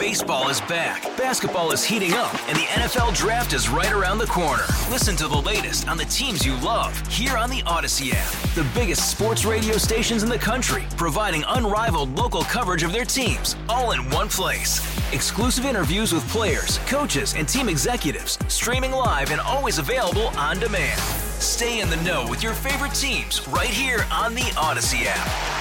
Baseball is back, basketball is heating up, and the NFL Draft is right around the corner. Listen to the latest on the teams you love here on the Odyssey app. The biggest sports radio stations in the country, providing unrivaled local coverage of their teams, all in one place. Exclusive interviews with players, coaches, and team executives, streaming live and always available on demand. Stay in the know with your favorite teams right here on the Odyssey app.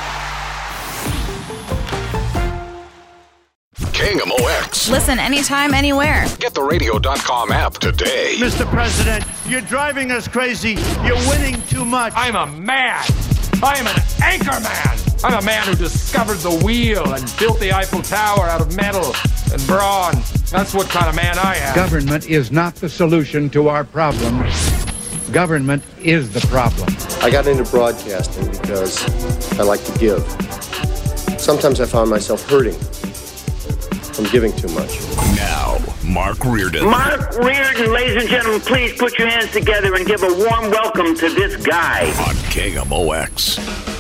KMOX. Listen anytime, anywhere. Get the radio.com app today. Mr. President, you're driving us crazy. You're winning too much. I'm a man. I am an anchor man. I'm a man who discovered the wheel and built the Eiffel Tower out of metal and brawn. That's what kind of man I am. Government is not the solution to our problems. Government is the problem. I got into broadcasting because I like to give. Sometimes I found myself hurting from giving too much. Now, Mark Reardon. Mark Reardon, ladies and gentlemen, please put your hands together and give a warm welcome to this guy. On KMOX.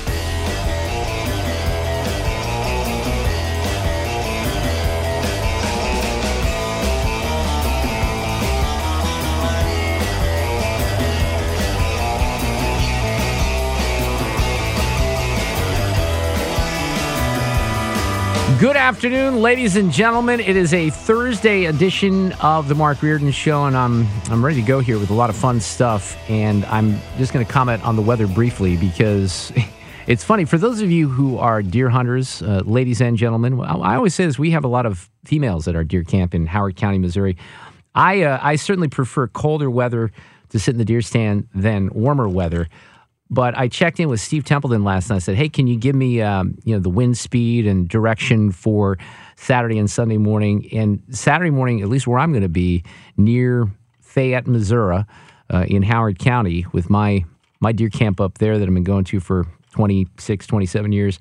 Good afternoon, ladies and gentlemen. It is a Thursday edition of the Mark Reardon Show, and I'm ready to go here with a lot of fun stuff. And I'm just going to comment on the weather briefly because it's funny. For those of you who are deer hunters, ladies and gentlemen, I always say this, we have a lot of females at our deer camp in Howard County, Missouri. I certainly prefer colder weather to sit in the deer stand than warmer weather. But I checked in with Steve Templeton last night. I said, hey, can you give me the wind speed and direction for Saturday and Sunday morning? And Saturday morning, at least where I'm going to be, near Fayette, Missouri, in Howard County, with my deer camp up there that I've been going to for 26, 27 years,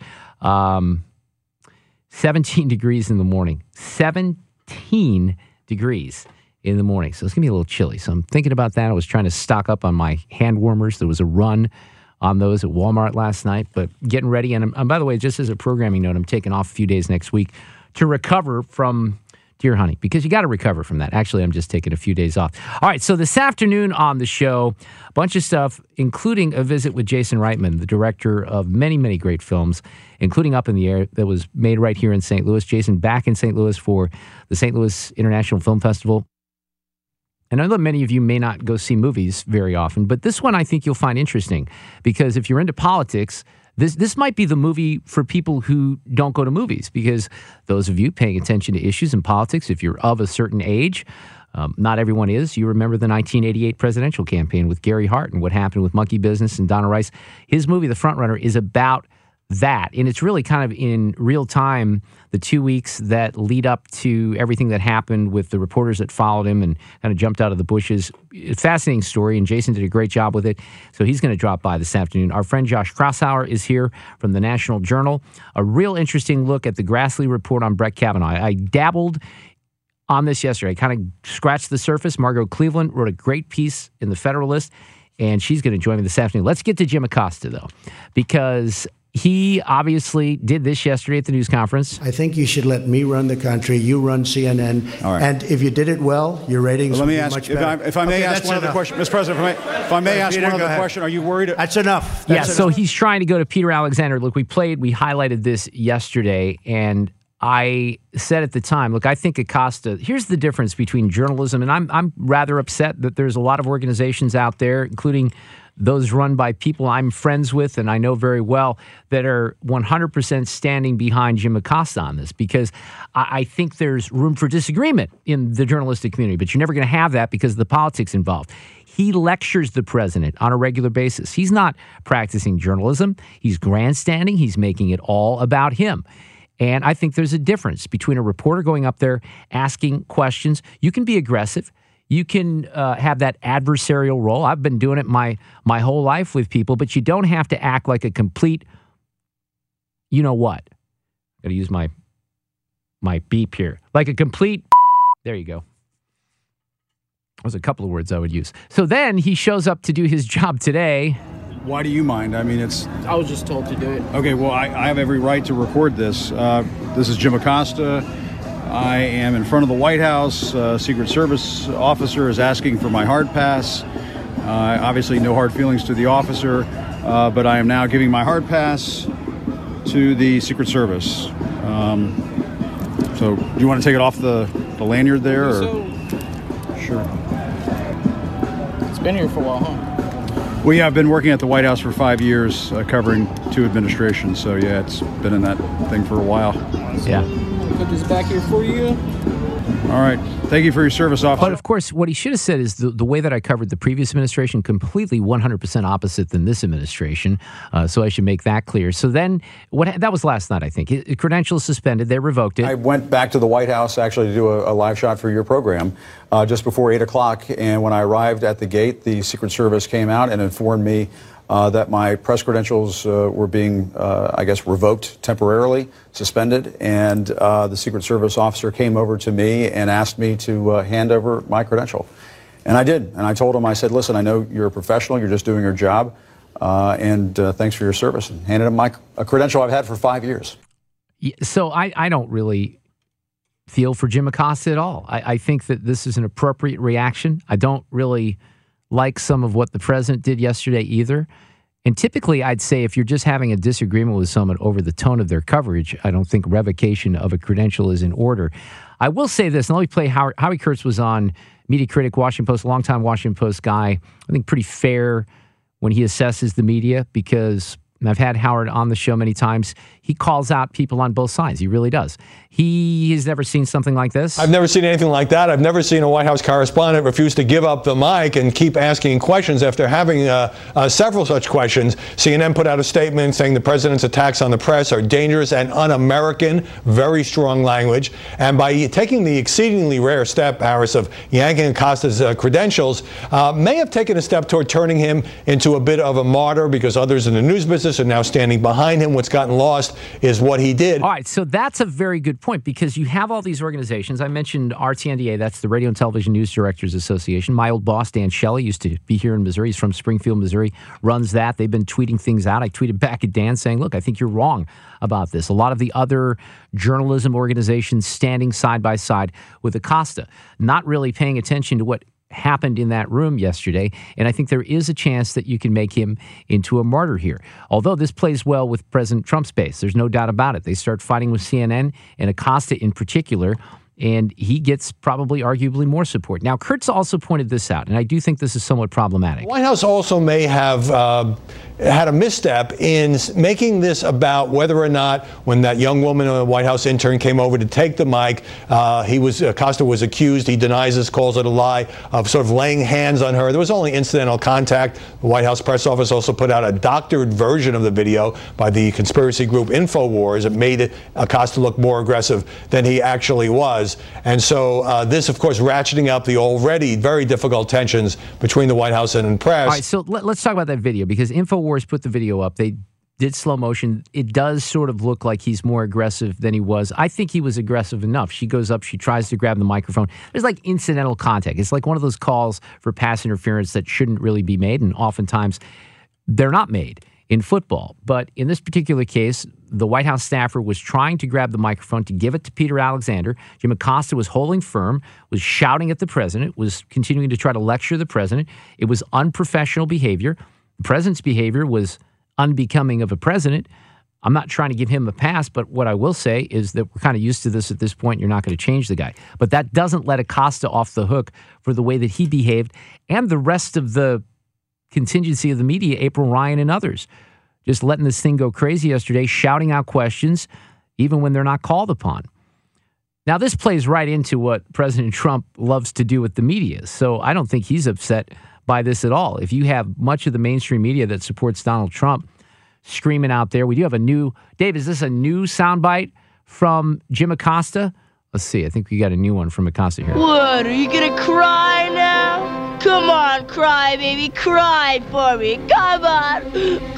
17 degrees in the morning. 17 degrees in the morning. So it's going to be a little chilly. So I'm thinking about that. I was trying to stock up on my hand warmers. There was a run on those at Walmart last night, but getting ready. And by the way, just as a programming note, I'm taking off a few days next week to recover from deer hunting because you got to recover from that. Actually, I'm just taking a few days off. All right, so this afternoon on the show, a bunch of stuff, including a visit with Jason Reitman, the director of many, many great films, including Up in the Air, that was made right here in St. Louis. Jason back in St. Louis for the St. Louis International Film Festival. And I know many of you may not go see movies very often, but this one I think you'll find interesting because if you're into politics, this might be the movie for people who don't go to movies, because those of you paying attention to issues in politics, if you're of a certain age, not everyone is, you remember the 1988 presidential campaign with Gary Hart and what happened with Monkey Business and Donna Rice. His movie, The Frontrunner, is about that. And it's really kind of in real time, the 2 weeks that lead up to everything that happened with the reporters that followed him and kind of jumped out of the bushes. It's a fascinating story, and Jason did a great job with it. So he's going to drop by this afternoon. Our friend Josh Kraushauer is here from the National Journal. A real interesting look at the Grassley report on Brett Kavanaugh. I dabbled on this yesterday. I kind of scratched the surface. Margot Cleveland wrote a great piece in the Federalist, and she's going to join me this afternoon. Let's get to Jim Acosta, though, because he obviously did this yesterday at the news conference. I think you should let me run the country. You run CNN. All right. And if you did it well, your ratings would be much better. If I may ask one other question, Mr. President, if I may ask one other question, are you worried? That's enough. So he's trying to go to Peter Alexander. Look, we highlighted this yesterday, and I said at the time, look, I think Acosta, here's the difference between journalism, and I'm rather upset that there's a lot of organizations out there, including those run by people I'm friends with and I know very well, that are 100% standing behind Jim Acosta on this, because I think there's room for disagreement in the journalistic community, but you're never going to have that because of the politics involved. He lectures the president on a regular basis. He's not practicing journalism. He's grandstanding. He's making it all about him. And I think there's a difference between a reporter going up there asking questions. You can be aggressive. You can have that adversarial role. I've been doing it my whole life with people, but you don't have to act like a complete, you know what? Got to use my beep here. Like a complete, there you go. There's a couple of words I would use. So then he shows up to do his job today. Why do you mind? I mean, I was just told to do it. Okay, well, I have every right to record this. This is Jim Acosta. I am in front of the White House. Secret Service officer is asking for my hard pass. Obviously, no hard feelings to the officer, but I am now giving my hard pass to the Secret Service. So, do you want to take it off the lanyard there? Or? Sure. It's been here for a while, huh? Well, yeah, I've been working at the White House for 5 years, covering 2 administrations. So, yeah, it's been in that thing for a while. Yeah. Put this back here for you. All right. Thank you for your service, officer. But, of course, what he should have said is the way that I covered the previous administration, completely 100% opposite than this administration. So I should make that clear. So then, that was last night, I think. Credentials suspended. They revoked it. I went back to the White House, actually, to do a live shot for your program just before 8 o'clock. And when I arrived at the gate, the Secret Service came out and informed me that my press credentials were being, I guess, revoked temporarily, suspended, and the Secret Service officer came over to me and asked me to hand over my credential. And I did. And I told him, I said, listen, I know you're a professional, you're just doing your job, and thanks for your service. And handed him a credential I've had for 5 years. Yeah, so I don't really feel for Jim Acosta at all. I think that this is an appropriate reaction. I don't really like some of what the president did yesterday either. And typically, I'd say if you're just having a disagreement with someone over the tone of their coverage, I don't think revocation of a credential is in order. I will say this, and let me play Howie Kurtz was on Media Critic, Washington Post, longtime Washington Post guy. I think pretty fair when he assesses the media, because I've had Howard on the show many times. He calls out people on both sides. He really does. He has never seen something like this. I've never seen anything like that. I've never seen a White House correspondent refuse to give up the mic and keep asking questions after having several such questions. CNN put out a statement saying the president's attacks on the press are dangerous and un-American. Very strong language. And by taking the exceedingly rare step, Harris, of yanking Acosta's credentials, may have taken a step toward turning him into a bit of a martyr, because others in the news business are now standing behind him. What's gotten lost is what he did. All right, so that's a very good point, because you have all these organizations. I mentioned RTNDA, that's the Radio and Television News Directors Association. My old boss, Dan Shelley, used to be here in Missouri. He's from Springfield, Missouri, runs that. They've been tweeting things out. I tweeted back at Dan saying, look, I think you're wrong about this. A lot of the other journalism organizations standing side by side with Acosta, not really paying attention to what happened in that room yesterday, and I think there is a chance that you can make him into a martyr here. Although this plays well with President Trump's base, there's no doubt about it. They start fighting with CNN and Acosta in particular, and he gets probably arguably more support. Now, Kurtz also pointed this out, and I do think this is somewhat problematic. The White House also may have had a misstep in making this about whether or not, when that young woman, a White House intern, came over to take the mic, Acosta was accused, he denies this, calls it a lie, of sort of laying hands on her. There was only incidental contact. The White House press office also put out a doctored version of the video by the conspiracy group InfoWars. It made Acosta look more aggressive than he actually was. And so this, of course, ratcheting up the already very difficult tensions between the White House and press. All right, so let's talk about that video, because InfoWars put the video up. They did slow motion. It does sort of look like he's more aggressive than he was. I think he was aggressive enough. She goes up, she tries to grab the microphone. There's like incidental contact. It's like one of those calls for pass interference that shouldn't really be made, and oftentimes they're not made in football. But in this particular case, the White House staffer was trying to grab the microphone to give it to Peter Alexander. Jim Acosta was holding firm, was shouting at the president, was continuing to try to lecture the president. It was unprofessional behavior. The president's behavior was unbecoming of a president. I'm not trying to give him a pass, but what I will say is that we're kind of used to this at this point. You're not going to change the guy. But that doesn't let Acosta off the hook for the way that he behaved, and the rest of the contingency of the media, April Ryan and others, just letting this thing go crazy yesterday, shouting out questions, even when they're not called upon. Now, this plays right into what President Trump loves to do with the media, so I don't think he's upset by this at all. If you have much of the mainstream media that supports Donald Trump screaming out there, we do have a new, Dave, is this a new soundbite from Jim Acosta? Let's see, I think we got a new one from Acosta here. What, are you going to cry now? Come on, cry, baby. Cry for me. Come on.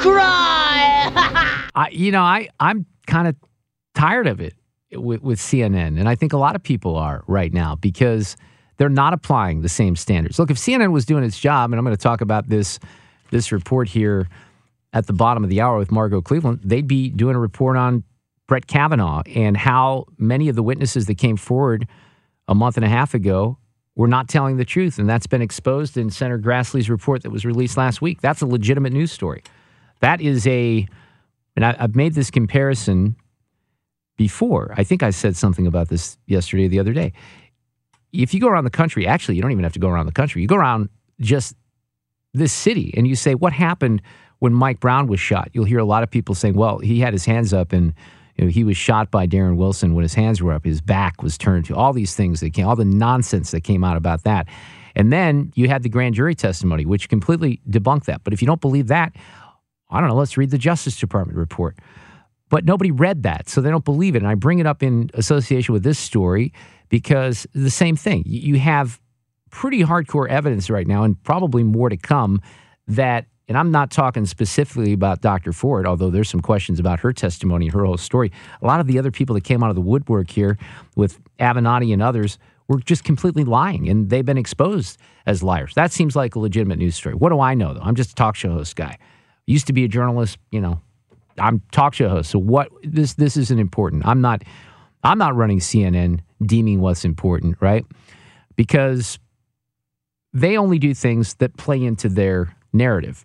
Cry. I'm kind of tired of it with CNN. And I think a lot of people are right now, because they're not applying the same standards. Look, if CNN was doing its job, and I'm going to talk about this report here at the bottom of the hour with Margot Cleveland, they'd be doing a report on Brett Kavanaugh and how many of the witnesses that came forward a month and a half ago were not telling the truth. And that's been exposed in Senator Grassley's report that was released last week. That's a legitimate news story. That is and I've made this comparison before. I think I said something about this yesterday or the other day. If you go around the country, actually, you don't even have to go around the country. You go around just this city and you say, what happened when Mike Brown was shot? You'll hear a lot of people saying, well, he had his hands up and he was shot by Darren Wilson when his hands were up. His back was turned to all these things that came, all the nonsense that came out about that. And then you had the grand jury testimony, which completely debunked that. But if you don't believe that, I don't know, let's read the Justice Department report. But nobody read that, so they don't believe it. And I bring it up in association with this story because the same thing. You have pretty hardcore evidence right now, and probably more to come, that, and I'm not talking specifically about Dr. Ford, although there's some questions about her testimony and her whole story. A lot of the other people that came out of the woodwork here with Avenatti and others were just completely lying, and they've been exposed as liars. That seems like a legitimate news story. What do I know, though? I'm just a talk show host guy. Used to be a journalist, I'm talk show host. So what this isn't important. I'm not running CNN deeming what's important, right? Because they only do things that play into their narrative.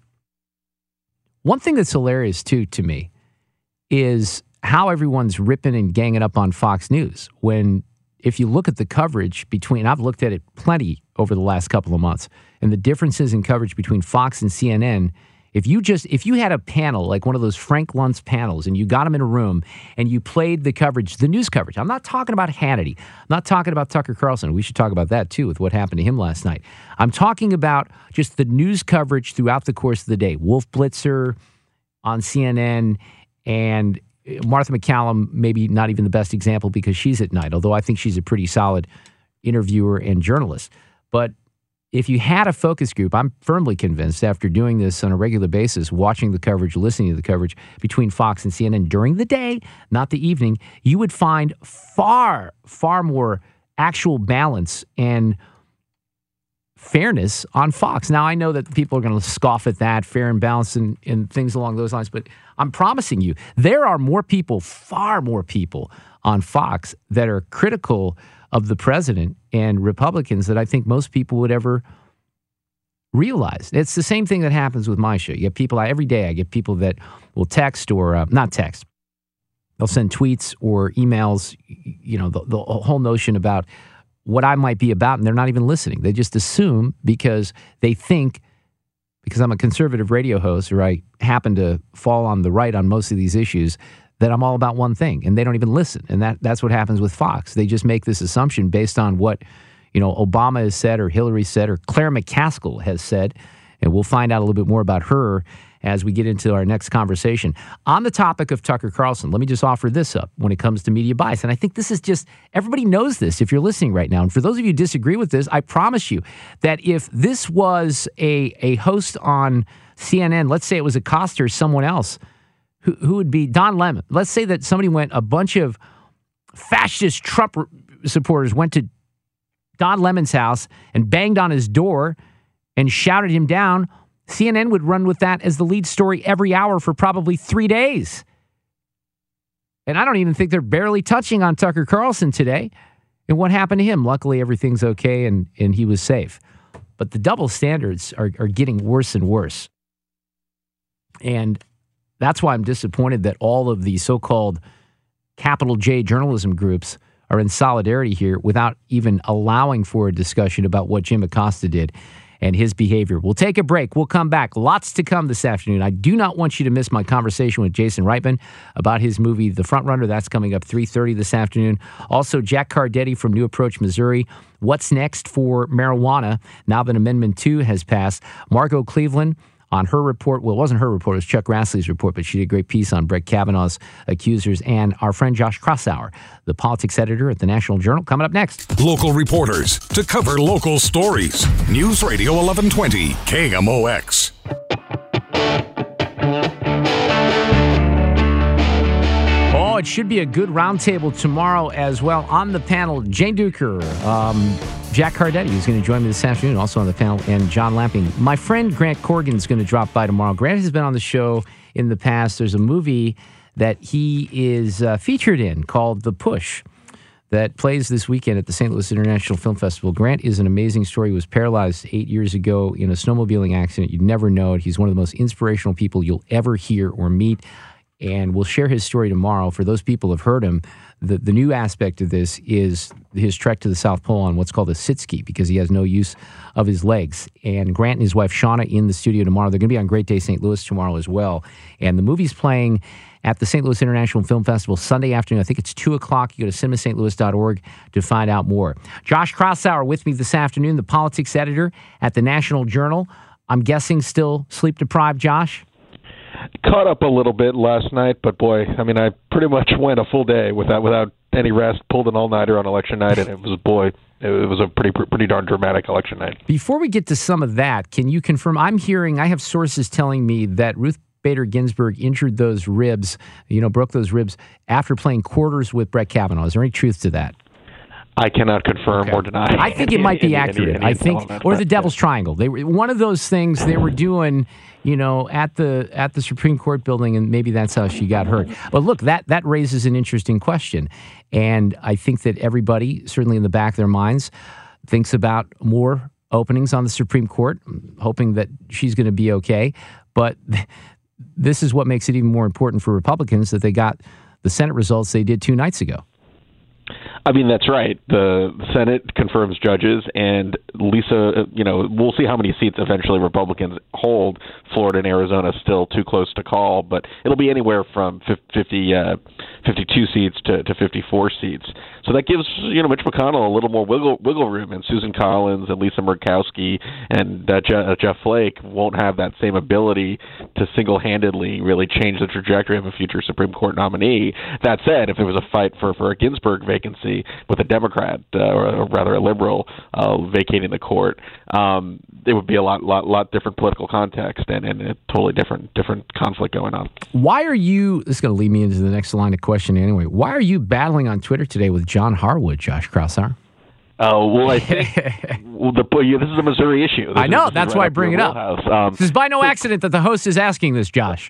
One thing that's hilarious too to me is how everyone's ripping and ganging up on Fox News when, if you look at the coverage between, I've looked at it plenty over the last couple of months, and the differences in coverage between Fox and CNN. If you had a panel, like one of those Frank Luntz panels, and you got them in a room and you played the coverage, the news coverage. I'm not talking about Hannity. I'm not talking about Tucker Carlson. We should talk about that too with what happened to him last night. I'm talking about just the news coverage throughout the course of the day. Wolf Blitzer on CNN and Martha McCallum, maybe not even the best example because she's at night, although I think she's a pretty solid interviewer and journalist. But if you had a focus group, I'm firmly convinced after doing this on a regular basis, watching the coverage, listening to the coverage between Fox and CNN during the day, not the evening, you would find far, far more actual balance and fairness on Fox. Now, I know that people are going to scoff at that, fair and balanced and things along those lines, but I'm promising you, there are more people, far more people on Fox that are critical of the president and Republicans that I think most people would ever realize. It's the same thing that happens with my show. You get people, every day I get people that will text or not text. They'll send tweets or emails, the whole notion about what I might be about, and they're not even listening. They just assume because they think, because I'm a conservative radio host or I happen to fall on the right on most of these issues, that I'm all about one thing, and they don't even listen. And that's what happens with Fox. They just make this assumption based on what, Obama has said or Hillary said or Claire McCaskill has said, and we'll find out a little bit more about her as we get into our next conversation. On the topic of Tucker Carlson, let me just offer this up when it comes to media bias. And I think this is just, everybody knows this if you're listening right now. And for those of you who disagree with this, I promise you that if this was a host on CNN, let's say it was Acosta or someone else, who would be Don Lemon. Let's say that somebody a bunch of fascist Trump supporters went to Don Lemon's house and banged on his door and shouted him down. CNN would run with that as the lead story every hour for probably 3 days. And I don't even think they're barely touching on Tucker Carlson today and what happened to him. Luckily, everything's okay and he was safe. But the double standards are getting worse and worse. And that's why I'm disappointed that all of the so-called capital J journalism groups are in solidarity here without even allowing for a discussion about what Jim Acosta did and his behavior. We'll take a break. We'll come back. Lots to come this afternoon. I do not want you to miss my conversation with Jason Reitman about his movie, The Frontrunner. That's coming up 3:30 this afternoon. Also, Jack Cardetti from New Approach, Missouri. What's next for marijuana now that Amendment 2 has passed? Margot Cleveland on her report. Well, it wasn't her report. It was Chuck Grassley's report, but she did a great piece on Brett Kavanaugh's accusers. And our friend Josh Krausauer, the politics editor at the National Journal, coming up next. Local reporters to cover local stories. News Radio 1120, KMOX. Oh, it should be a good roundtable tomorrow as well. On the panel, Jane Duker, Jack Cardetti, who's going to join me this afternoon, also on the panel, and John Lamping. My friend Grant Corrigan is going to drop by tomorrow. Grant has been on the show in the past. There's a movie that he is featured in called The Push, that plays this weekend at the St. Louis International Film Festival. Grant is an amazing story. He was paralyzed 8 years ago in a snowmobiling accident. You'd never know it. He's one of the most inspirational people you'll ever hear or meet, and we'll share his story tomorrow. For those people who have heard him, the new aspect of this is his trek to the South Pole on what's called a sit-ski, because he has no use of his legs. And Grant and his wife Shauna in the studio tomorrow. They're going to be on Great Day St. Louis tomorrow as well. And the movie's playing at the St. Louis International Film Festival Sunday afternoon. I think it's 2 o'clock. You go to cinemastlouis.org to find out more. Josh Krausauer with me this afternoon, the politics editor at the National Journal. I'm guessing still sleep-deprived, Josh? Caught up a little bit last night, but boy, I mean, I pretty much went a full day without any rest, pulled an all-nighter on election night, and it was a pretty darn dramatic election night. Before we get to some of that, can you confirm, I have sources telling me that Ruth Bader Ginsburg injured those ribs, broke those ribs after playing quarters with Brett Kavanaugh. Is there any truth to that? I cannot confirm or deny. I think it might be accurate. I think, or the Devil's Triangle. They were one of those things they were doing, at the Supreme Court building, and maybe that's how she got hurt. But look, that raises an interesting question, and I think that everybody, certainly in the back of their minds, thinks about more openings on the Supreme Court, hoping that she's going to be okay. But this is what makes it even more important for Republicans that they got the Senate results they did 2 nights ago. I mean, that's right. The Senate confirms judges, and Lisa, we'll see how many seats eventually Republicans hold. Florida and Arizona still too close to call, but it'll be anywhere from 52 seats to 54 seats. So that gives, Mitch McConnell a little more wiggle room, and Susan Collins and Lisa Murkowski and Jeff Flake won't have that same ability to single-handedly really change the trajectory of a future Supreme Court nominee. That said, if there was a fight for a Ginsburg vacancy with a Democrat, or rather a liberal, vacating the court, it would be a lot different political context and a totally different conflict going on. Why are you, this is going to lead me into the next line of questioning anyway, why are you battling on Twitter today with John Harwood, Josh Krausauer? Well, I think this is a Missouri issue. I know, that's why I bring it up. This is by no accident that the host is asking this, Josh.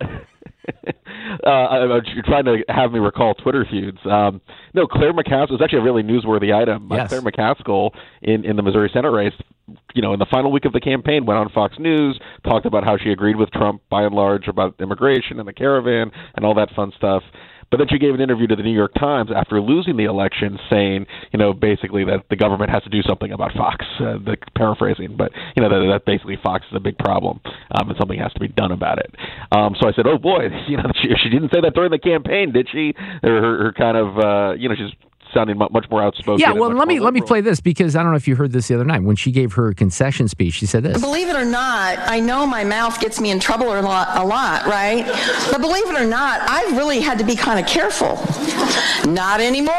You're trying to have me recall Twitter feuds. No, Claire McCaskill, it's actually a really newsworthy item. Yes. Claire McCaskill in the Missouri Senate race, in the final week of the campaign, went on Fox News, talked about how she agreed with Trump by and large about immigration and the caravan and all that fun stuff. But then she gave an interview to the New York Times after losing the election saying, basically that the government has to do something about Fox, the paraphrasing, but, that basically Fox is a big problem and something has to be done about it. So I said, oh, boy, she didn't say that during the campaign, did she? Her kind of, she's sounding much more outspoken. Yeah, well, let me play this, because I don't know if you heard this the other night. When she gave her concession speech, she said this. Believe it or not, I know my mouth gets me in trouble a lot, right? But believe it or not, I really had to be kind of careful. Not anymore.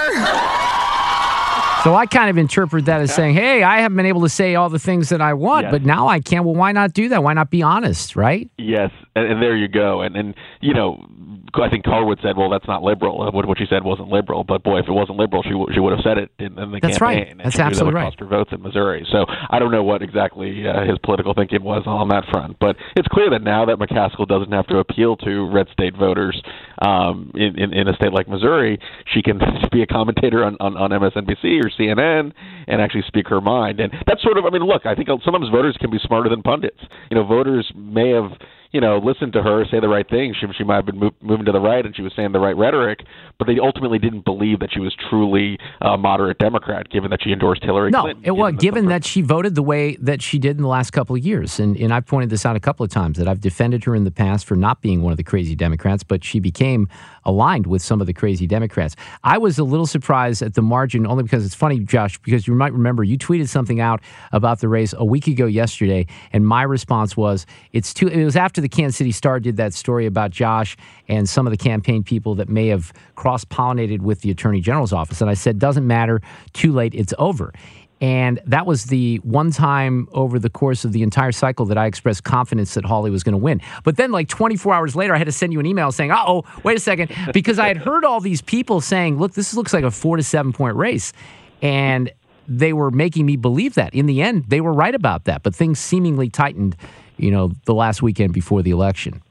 So I kind of interpret that as saying, hey, I haven't been able to say all the things that I want, but now I can. Well, why not do that? Why not be honest, right? Yes, and there you go. And I think Harwood said, well, that's not liberal. What she said wasn't liberal. But, boy, if it wasn't liberal, she would have said it in the that's campaign. Right. That's absolutely right. That would cost her votes in Missouri. So I don't know what exactly his political thinking was on that front. But it's clear that now that McCaskill doesn't have to appeal to red state voters in a state like Missouri, she can be a commentator on MSNBC or CNN and actually speak her mind. And that's sort of, look, I think sometimes voters can be smarter than pundits. Voters may have listened to her say the right thing. She might have been moving to the right and she was saying the right rhetoric, but they ultimately didn't believe that she was truly a moderate Democrat, given that she endorsed Hillary Clinton. Given that she voted the way that she did in the last couple of years. And I've pointed this out a couple of times, that I've defended her in the past for not being one of the crazy Democrats, but she became aligned with some of the crazy Democrats. I was a little surprised at the margin, only because it's funny, Josh, because you might remember you tweeted something out about the race a week ago yesterday, and my response was, it was after the Kansas City Star did that story about Josh and some of the campaign people that may have cross-pollinated with the Attorney General's office. And I said, doesn't matter, too late, it's over. And that was the one time over the course of the entire cycle that I expressed confidence that Hawley was going to win. But then like 24 hours later, I had to send you an email saying, uh-oh, wait a second, because I had heard all these people saying, look, this looks like a 4 to 7 point race. And they were making me believe that. In the end, they were right about that. But things seemingly tightened, the last weekend before the election.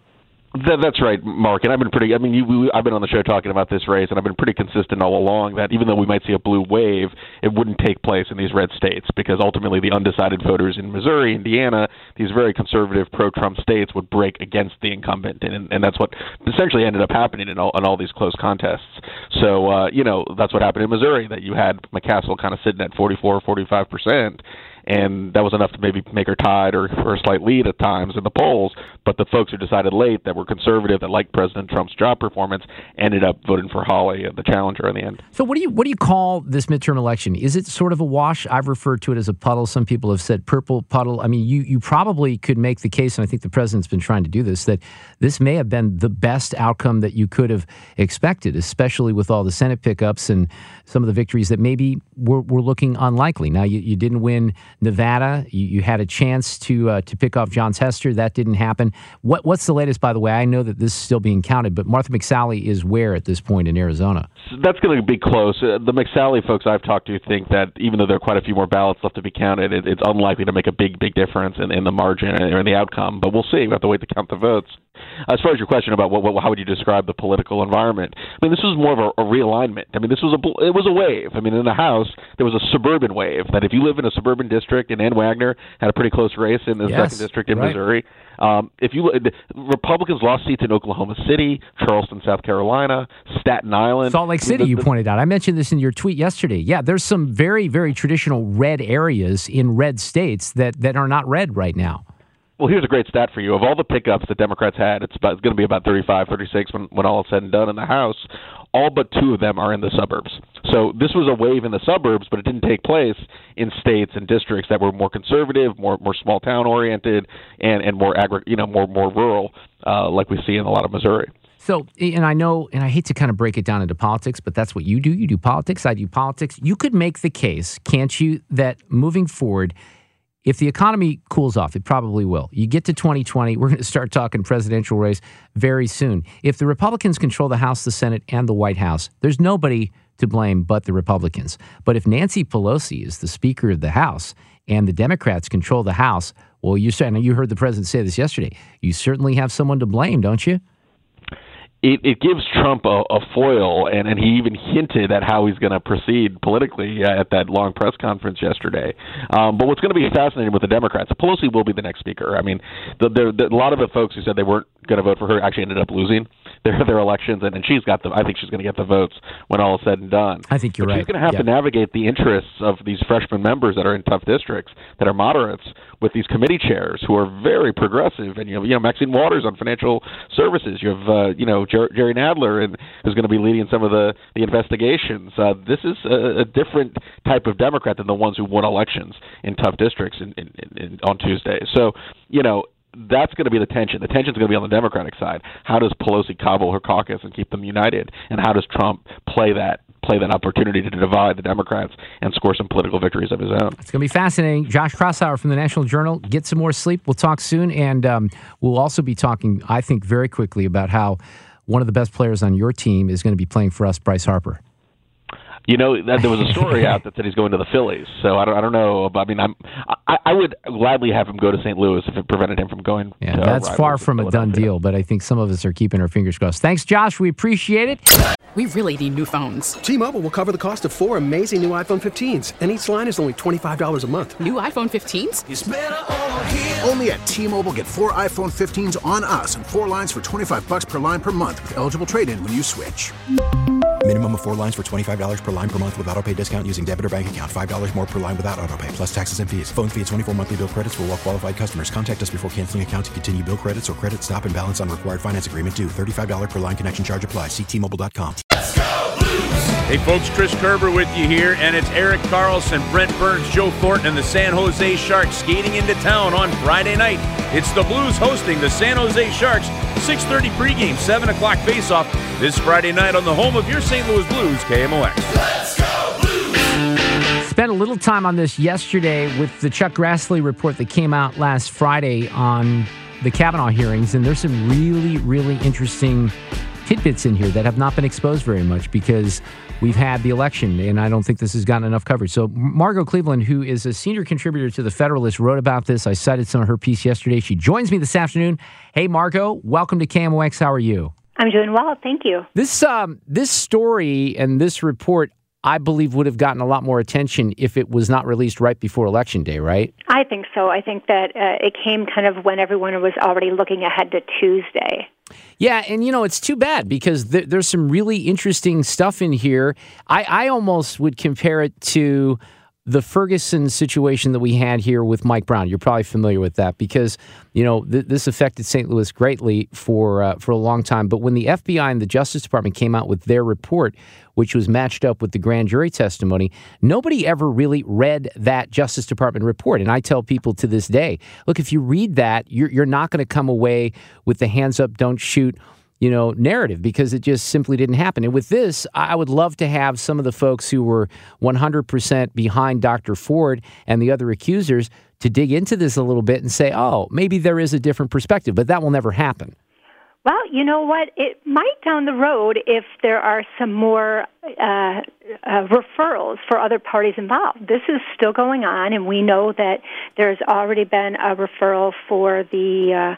That's right, Mark. And I've been I've been on the show talking about this race, and I've been pretty consistent all along that even though we might see a blue wave, it wouldn't take place in these red states because ultimately the undecided voters in Missouri, Indiana, these very conservative pro-Trump states would break against the incumbent, and that's what essentially ended up happening in all these close contests. So, that's what happened in Missouri, that you had McCaskill kind of sitting at 44-45%. And that was enough to maybe make her tied or a slight lead at times in the polls. But the folks who decided late that were conservative, that liked President Trump's job performance, ended up voting for Hawley, the challenger, in the end. So what do you call this midterm election? Is it sort of a wash? I've referred to it as a puddle. Some people have said purple puddle. I mean, you probably could make the case, and I think the president's been trying to do this, that this may have been the best outcome that you could have expected, especially with all the Senate pickups and some of the victories that maybe were looking unlikely. Now, you didn't win Nevada. You had a chance to pick off John Tester. That didn't happen. What's the latest, by the way? I know that this is still being counted, but Martha McSally is where at this point in Arizona? So that's going to be close. The McSally folks I've talked to think that even though there are quite a few more ballots left to be counted, it's unlikely to make a big difference in the margin or in the outcome. But we'll see. We have to wait to count the votes. As far as your question about how would you describe the political environment, I mean, this was more of a realignment. I mean, it was a wave. I mean, in the House, there was a suburban wave that if you live in a suburban district, and Ann Wagner had a pretty close race in the second district in Missouri. Republicans lost seats in Oklahoma City, Charleston, South Carolina, Staten Island. Salt Lake City, you pointed out. I mentioned this in your tweet yesterday. Yeah, there's some very, very traditional red areas in red states that are not red right now. Well, here's a great stat for you. Of all the pickups that Democrats had, it's going to be about 35, 36 when all is said and done in the House. All but two of them are in the suburbs. So this was a wave in the suburbs, but it didn't take place in states and districts that were more conservative, more small town oriented, and more more rural, like we see in a lot of Missouri. So, and I know, and I hate to kind of break it down into politics, but that's what you do. You do politics. I do politics. You could make the case, can't you, that moving forward, if the economy cools off, it probably will. You get to 2020, we're going to start talking presidential race very soon. If the Republicans control the House, the Senate, and the White House, there's nobody to blame but the Republicans. But if Nancy Pelosi is the Speaker of the House and the Democrats control the House, well, you heard the president say this yesterday, you certainly have someone to blame, don't you? It gives Trump a foil, and he even hinted at how he's going to proceed politically at that long press conference yesterday. But what's going to be fascinating with the Democrats, Pelosi will be the next speaker. I mean, a lot of the folks who said they weren't going to vote for her actually ended up losing their elections, and she's got I think she's going to get the votes when all is said and done. I think you're right. She's going to have to navigate the interests of these freshman members that are in tough districts, that are moderates, with these committee chairs who are very progressive. And you have Maxine Waters on financial services. You have Jerry Nadler, who's going to be leading some of the investigations. This is a different type of Democrat than the ones who won elections in tough districts on Tuesday. So, that's going to be the tension. The tension's going to be on the Democratic side. How does Pelosi cobble her caucus and keep them united? And how does Trump play that opportunity to divide the Democrats and score some political victories of his own? It's going to be fascinating. Josh Kraushaar from the National Journal. Get some more sleep. We'll talk soon. And we'll also be talking, I think, very quickly about how one of the best players on your team is going to be playing for us, Bryce Harper. There was a story out that said he's going to the Phillies. So I don't know. I mean, I would gladly have him go to St. Louis if it prevented him from going. Yeah, that's far from a done deal, but I think some of us are keeping our fingers crossed. Thanks, Josh. We appreciate it. We really need new phones. T-Mobile will cover the cost of 4 amazing new iPhone 15s, and each line is only $25 a month. New iPhone 15s? It's better over here. Only at T-Mobile, get 4 iPhone 15s on us and 4 lines for $25 per line per month with eligible trade-in when you switch. Minimum of 4 lines for $25 per line per month with autopay discount using debit or bank account. $5 more per line without autopay, plus taxes and fees. Phone fee at 24 monthly bill credits for well-qualified customers. Contact us before canceling account to continue bill credits or credit stop and balance on required finance agreement due. $35 per line connection charge applies. See T-Mobile.com. Hey folks, Chris Kerber with you here, and it's Eric Carlson, Brent Burns, Joe Thornton, and the San Jose Sharks skating into town on Friday night. It's the Blues hosting the San Jose Sharks. 6:30 pregame, 7 o'clock faceoff this Friday night on the home of your St. Louis Blues, KMOX. Let's go Blues! Spent a little time on this yesterday with the Chuck Grassley report that came out last Friday on the Kavanaugh hearings, and there's some really, really interesting tidbits in here that have not been exposed very much because we've had the election, and I don't think this has gotten enough coverage. So Margot Cleveland, who is a senior contributor to The Federalist, wrote about this. I cited some of her piece yesterday. She joins me this afternoon. Hey, Margot, welcome to KMOX. How are you? I'm doing well, thank you. This story and this report, I believe, would have gotten a lot more attention if it was not released right before Election Day, right? I think so. I think that it came kind of when everyone was already looking ahead to Tuesday. Yeah, and it's too bad because there's some really interesting stuff in here. I almost would compare it to the Ferguson situation that we had here with Mike Brown. You're probably familiar with that because, this affected St. Louis greatly for a long time. But when the FBI and the Justice Department came out with their report, which was matched up with the grand jury testimony, nobody ever really read that Justice Department report. And I tell people to this day, look, if you read that, you're not going to come away with the hands up, don't shoot, narrative because it just simply didn't happen. And with this, I would love to have some of the folks who were 100% behind Dr. Ford and the other accusers to dig into this a little bit and say, oh, maybe there is a different perspective, but that will never happen. Well, you know what? It might down the road if there are some more referrals for other parties involved. This is still going on, and we know that there's already been a referral for the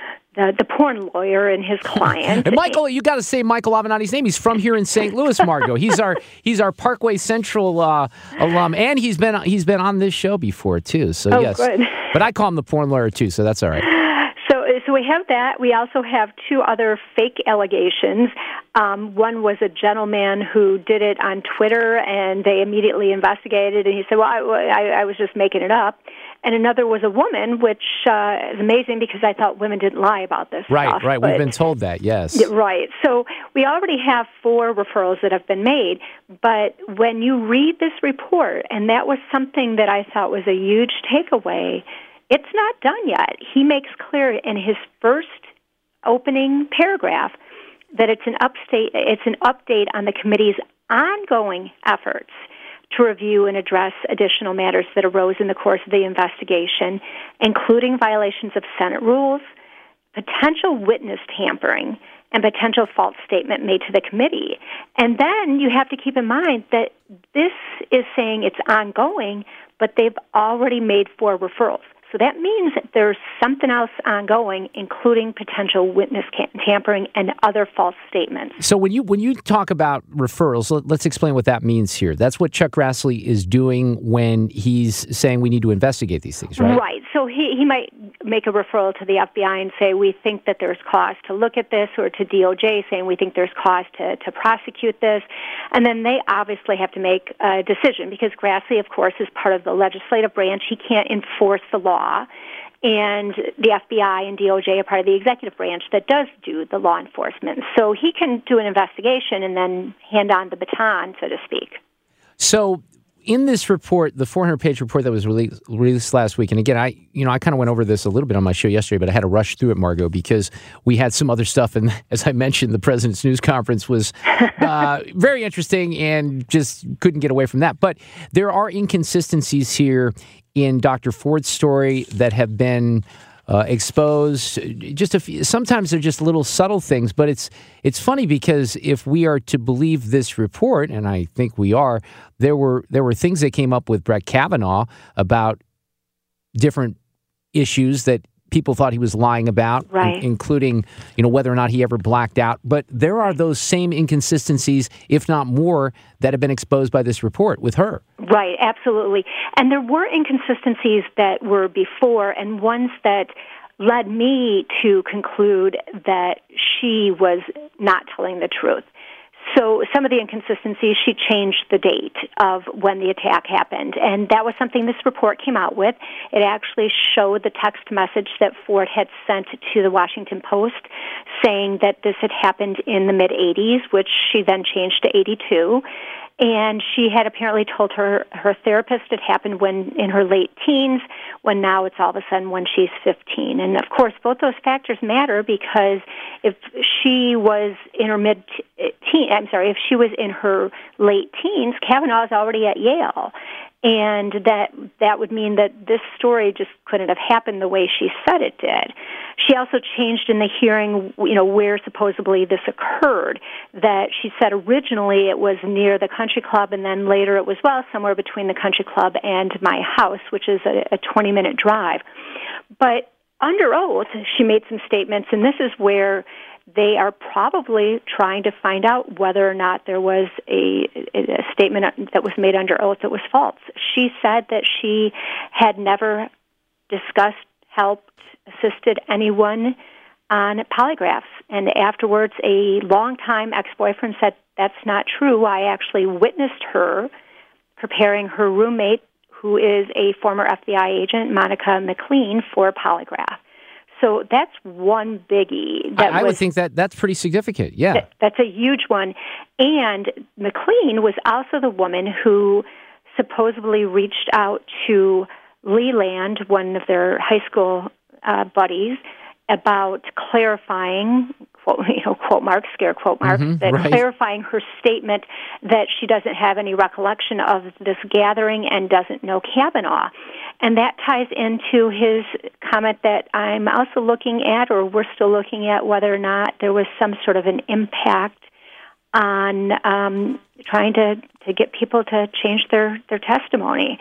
porn lawyer and his client. And Michael, you got to say Michael Avenatti's name. He's from here in St. Louis, Margot. He's our Parkway Central alum, and he's been on this show before too. So yes, good. But I call him the porn lawyer too, so that's all right. So we have that. We also have two other fake allegations. One was a gentleman who did it on Twitter, and they immediately investigated, and he said, well, I was just making it up. And another was a woman, which is amazing because I thought women didn't lie about this stuff. Right. We've been told that, yes. Right. So we already have 4 referrals that have been made. But when you read this report, and that was something that I thought was a huge takeaway, it's not done yet. He makes clear in his first opening paragraph that it's an update on the committee's ongoing efforts to review and address additional matters that arose in the course of the investigation, including violations of Senate rules, potential witness tampering, and potential false statement made to the committee. And then you have to keep in mind that this is saying it's ongoing, but they've already made 4 referrals. So that means that there's something else ongoing, including potential witness tampering and other false statements. So when you talk about referrals, let's explain what that means here. That's what Chuck Grassley is doing when he's saying we need to investigate these things, right? Right. So he might make a referral to the FBI and say, we think that there's cause to look at this, or to DOJ saying we think there's cause to prosecute this. And then they obviously have to make a decision because Grassley, of course, is part of the legislative branch. He can't enforce the law. And the FBI and DOJ are part of the executive branch that does do the law enforcement. So he can do an investigation and then hand on the baton, so to speak. So in this report, the 400-page report that was released last week, and again, I kind of went over this a little bit on my show yesterday, but I had to rush through it, Margot, because we had some other stuff. And as I mentioned, the President's news conference was very interesting and just couldn't get away from that. But there are inconsistencies here in Dr. Ford's story that have been exposed. Just a few, sometimes they're just little subtle things, but it's funny because if we are to believe this report, and I think we are, there were things that came up with Brett Kavanaugh about different issues that people thought he was lying about, right, including, whether or not he ever blacked out. But there are those same inconsistencies, if not more, that have been exposed by this report with her. Right, absolutely. And there were inconsistencies that were before, and ones that led me to conclude that she was not telling the truth. So some of the inconsistencies, she changed the date of when the attack happened, and that was something this report came out with. It actually showed the text message that Ford had sent to the Washington Post saying that this had happened in the mid-'80s, which she then changed to 82. And she had apparently told her therapist it happened when in her late teens, when now it's all of a sudden when she's 15. And of course, both those factors matter because if she was in her if she was in her late teens, Kavanaugh is already at Yale. And that would mean that this story just couldn't have happened the way she said it did. She also changed in the hearing, where supposedly this occurred, that she said originally it was near the country club, and then later it was, somewhere between the country club and my house, which is a 20-minute drive. But under oath, she made some statements, and this is where they are probably trying to find out whether or not there was a statement that was made under oath that was false. She said that she had never discussed, helped, assisted anyone on polygraphs. And afterwards, a longtime ex-boyfriend said, that's not true. I actually witnessed her preparing her roommate, who is a former FBI agent, Monica McLean, for a polygraph. So that's one biggie. I would think that's pretty significant, yeah. That's a huge one. And McLean was also the woman who supposedly reached out to Leland, one of their high school buddies, about clarifying, quote marks, scare quote marks, clarifying her statement that she doesn't have any recollection of this gathering and doesn't know Kavanaugh. And that ties into his comment that I'm also looking at, or we're still looking at, whether or not there was some sort of an impact on trying to get people to change their testimony.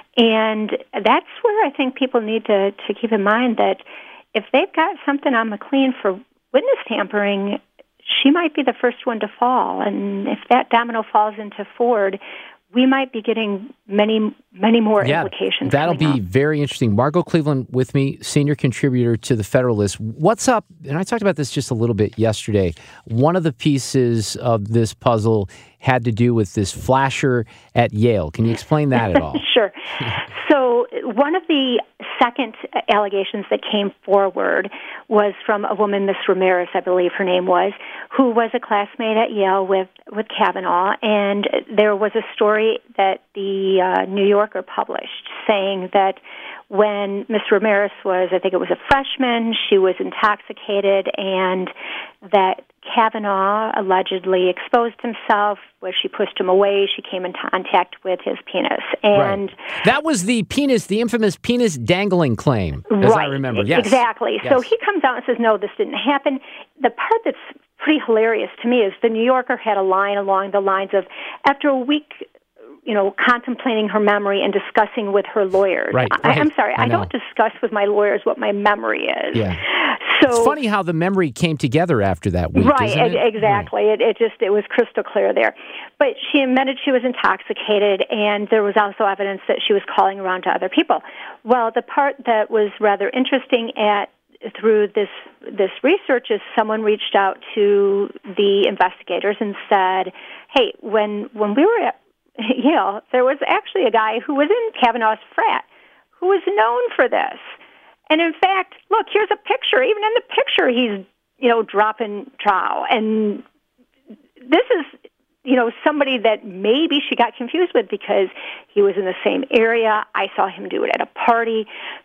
And that's where I think people need to keep in mind that if they've got something on McLean for witness tampering, she might be the first one to fall. And if that domino falls into Ford, we might be getting many more implications. That'll be very interesting. Margot Cleveland with me, senior contributor to The Federalist. What's up? And I talked about this just a little bit yesterday. One of the pieces of this puzzle had to do with this flasher at Yale. Can you explain that at all? Sure. So one of the second allegations that came forward was from a woman, Miss Ramirez, I believe her name was, who was a classmate at Yale with Kavanaugh. And there was a story that the New Yorker published saying that when Miss Ramirez was, I think it was a freshman, she was intoxicated, and that Kavanaugh allegedly exposed himself, where she pushed him away. She came in contact with his penis. And that was the infamous penis dangling claim, as I remember. Yes. Exactly. Yes. So he comes out and says, no, this didn't happen. The part that's pretty hilarious to me is the New Yorker had a line along the lines of, after a week, contemplating her memory and discussing with her lawyers. Right. I'm sorry, I don't discuss with my lawyers what my memory is. Yeah. So it's funny how the memory came together after that week, right, isn't it? Exactly. Right. It was crystal clear there. But she admitted she was intoxicated, and there was also evidence that she was calling around to other people. Well, the part that was rather interesting through this research is someone reached out to the investigators and said, hey, when we were at Yale, there was actually a guy who was in Kavanaugh's frat who was known for this. And in fact, look, here's a picture. Even in the picture, he's, dropping trow. And this is, somebody that maybe she got confused with because he was in the same area. I saw him do it at a party.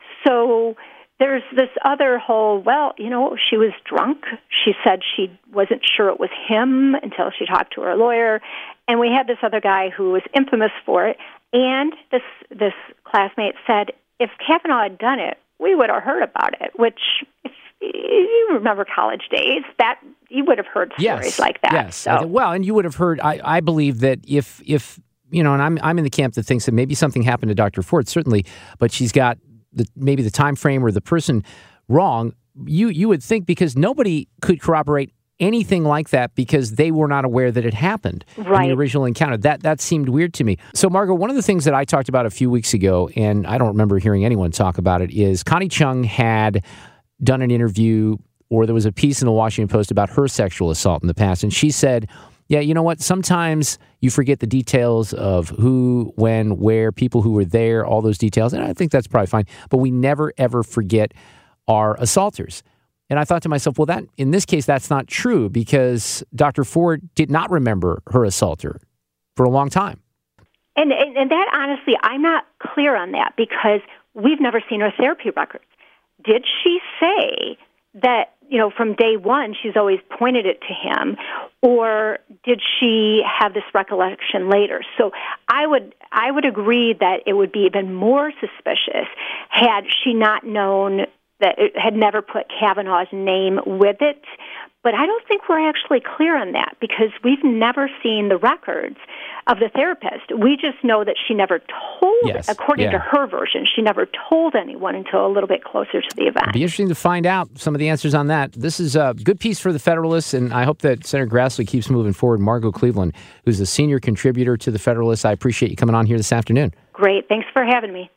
So there's this other whole, she was drunk. She said she wasn't sure it was him until she talked to her lawyer. And we had this other guy who was infamous for it. And this classmate said, if Kavanaugh had done it, we would have heard about it, which, if you remember college days, that you would have heard stories like that. Yes. So. Well, and you would have heard, I believe that if and I'm in the camp that thinks that maybe something happened to Dr. Ford, certainly, but she's got maybe the time frame or the person wrong. You would think, because nobody could corroborate anything like that because they were not aware that it happened in the original encounter. That seemed weird to me. So, Margot, one of the things that I talked about a few weeks ago, and I don't remember hearing anyone talk about it, is Connie Chung had done an interview, or there was a piece in the Washington Post about her sexual assault in the past, and she said, yeah, you know what? Sometimes you forget the details of who, when, where, people who were there, all those details, and I think that's probably fine, but we never, ever forget our assaulters. And I thought to myself, well, in this case, that's not true, because Dr. Ford did not remember her assaulter for a long time. And that, honestly, I'm not clear on that, because we've never seen her therapy records. Did she say that, from day one, she's always pointed it to him, or did she have this recollection later? So I would agree that it would be even more suspicious had she not known that it had never put Kavanaugh's name with it. But I don't think we're actually clear on that because we've never seen the records of the therapist. We just know that she never told, according to her version, she never told anyone until a little bit closer to the event. It'd be interesting to find out some of the answers on that. This is a good piece for the Federalist, and I hope that Senator Grassley keeps moving forward. Margot Cleveland, who's a senior contributor to the Federalist, I appreciate you coming on here this afternoon. Great. Thanks for having me.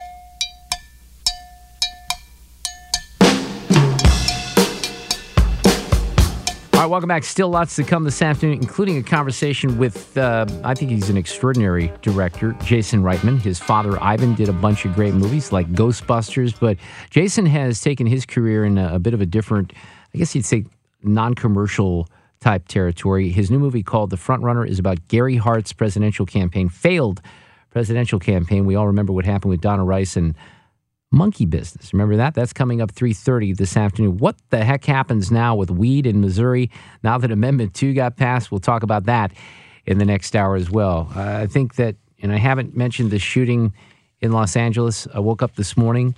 All right, welcome back. Still lots to come this afternoon, including a conversation with, I think he's an extraordinary director, Jason Reitman. His father, Ivan, did a bunch of great movies like Ghostbusters, but Jason has taken his career in a bit of a different, I guess you'd say, non-commercial type territory. His new movie called The Frontrunner is about Gary Hart's presidential campaign, failed presidential campaign. We all remember what happened with Donna Rice and Monkey Business. Remember that? That's coming up 3:30 this afternoon. What the heck happens now with weed in Missouri now that Amendment 2 got passed? We'll talk about that in the next hour as well. I think that, and I haven't mentioned the shooting in Los Angeles. I woke up this morning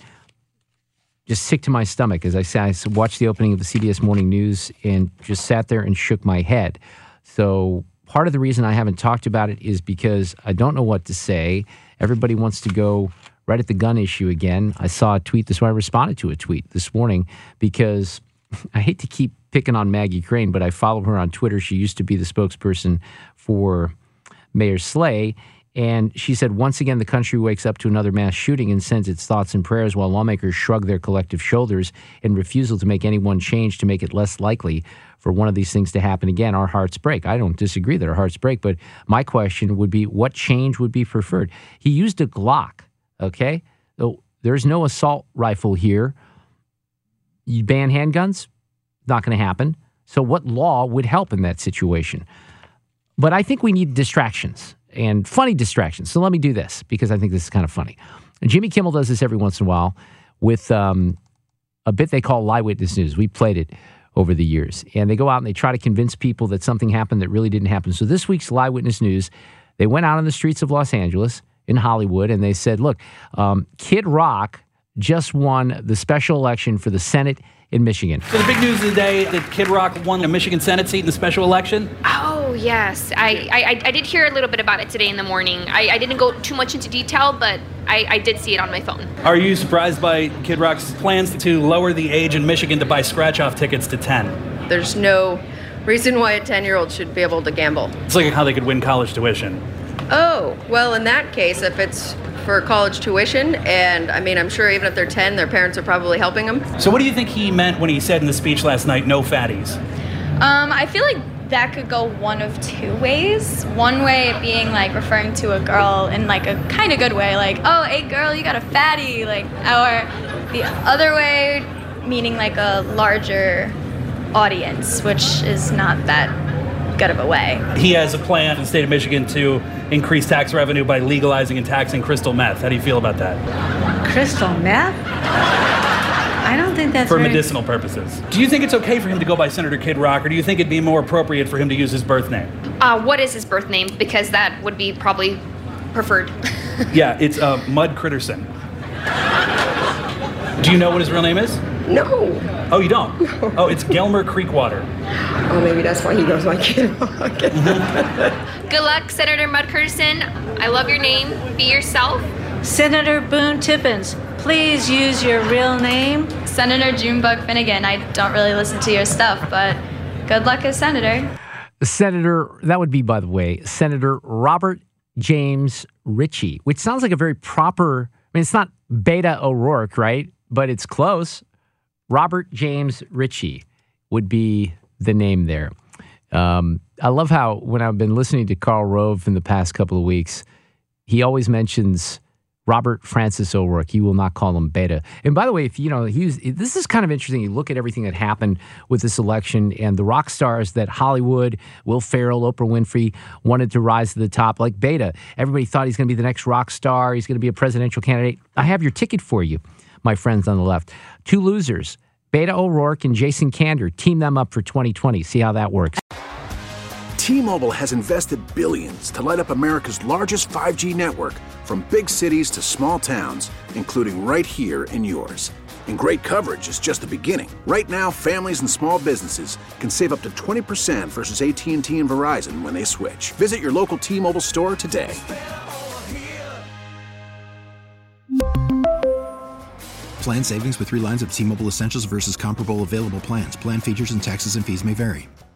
just sick to my stomach. As I said, I watched the opening of the CBS Morning News and just sat there and shook my head. So part of the reason I haven't talked about it is because I don't know what to say. Everybody wants to go right at the gun issue again. I saw a tweet. That's why I responded to a tweet this morning because I hate to keep picking on Maggie Crane, but I follow her on Twitter. She used to be the spokesperson for Mayor Slay. And she said, once again, the country wakes up to another mass shooting and sends its thoughts and prayers while lawmakers shrug their collective shoulders in refusal to make any one change to make it less likely for one of these things to happen again. Our hearts break. I don't disagree that our hearts break, but my question would be, what change would be preferred? He used a Glock. Okay, so there's no assault rifle here. You ban handguns? Not going to happen. So what law would help in that situation? But I think we need distractions and funny distractions. So let me do this because I think this is kind of funny. And Jimmy Kimmel does this every once in a while with a bit they call Lie Witness News. We played it over the years. And they go out and they try to convince people that something happened that really didn't happen. So this week's Lie Witness News, they went out on the streets of Los Angeles in Hollywood, and they said, look, Kid Rock just won the special election for the Senate in Michigan. So the big news of the day that Kid Rock won a Michigan Senate seat in the special election? Oh, yes. I did hear a little bit about it today in the morning. I didn't go too much into detail, but I did see it on my phone. Are you surprised by Kid Rock's plans to lower the age in Michigan to buy scratch-off tickets to 10? There's no reason why a 10-year-old should be able to gamble. It's like how they could win college tuition. Oh, well, in that case, if it's for college tuition, and I mean, I'm sure even if they're 10, their parents are probably helping them. So what do you think he meant when he said in the speech last night, no fatties? I feel like that could go one of two ways. One way being like referring to a girl in like a kind of good way, like, oh, hey girl, you got a fatty, like, or the other way meaning like a larger audience, which is not that good of a way. He has a plan in the state of Michigan to increase tax revenue by legalizing and taxing crystal meth. How do you feel about that? Crystal meth? I don't think that's for medicinal purposes. Do you think it's okay for him to go by Senator Kid Rock, or do you think it'd be more appropriate for him to use his birth name? What is his birth name? Because that would be probably preferred. Yeah, it's Mud Critterson. Do you know what his real name is? No. Oh, you don't? No. Oh, it's Gelmer Creekwater. Oh, maybe that's why he goes by Kid Rock. Good luck, Senator Mud Critterson. I love your name. Be yourself. Senator Boone Tippins, please use your real name. Senator Junebug Finnegan. I don't really listen to your stuff, but good luck as senator. Senator, that would be, by the way, Senator Robert James Ritchie, which sounds like a very proper, I mean, it's not Beta O'Rourke, right? But it's close. Robert James Ritchie would be the name there. I love how when I've been listening to Karl Rove in the past couple of weeks, he always mentions Robert Francis O'Rourke. He will not call him Beta. And by the way, if you know, this is kind of interesting. You look at everything that happened with this election and the rock stars that Hollywood, Will Ferrell, Oprah Winfrey wanted to rise to the top, like Beta. Everybody thought he's going to be the next rock star. He's going to be a presidential candidate. I have your ticket for you, my friends on the left. Two losers, Beto O'Rourke and Jason Kander. Team them up for 2020. See how that works. T-Mobile has invested billions to light up America's largest 5G network, from big cities to small towns, including right here in yours. And great coverage is just the beginning. Right now, families and small businesses can save up to 20% versus AT&T and Verizon when they switch. Visit your local T-Mobile store today. Plan savings with 3 lines of T-Mobile Essentials versus comparable available plans. Plan features and taxes and fees may vary.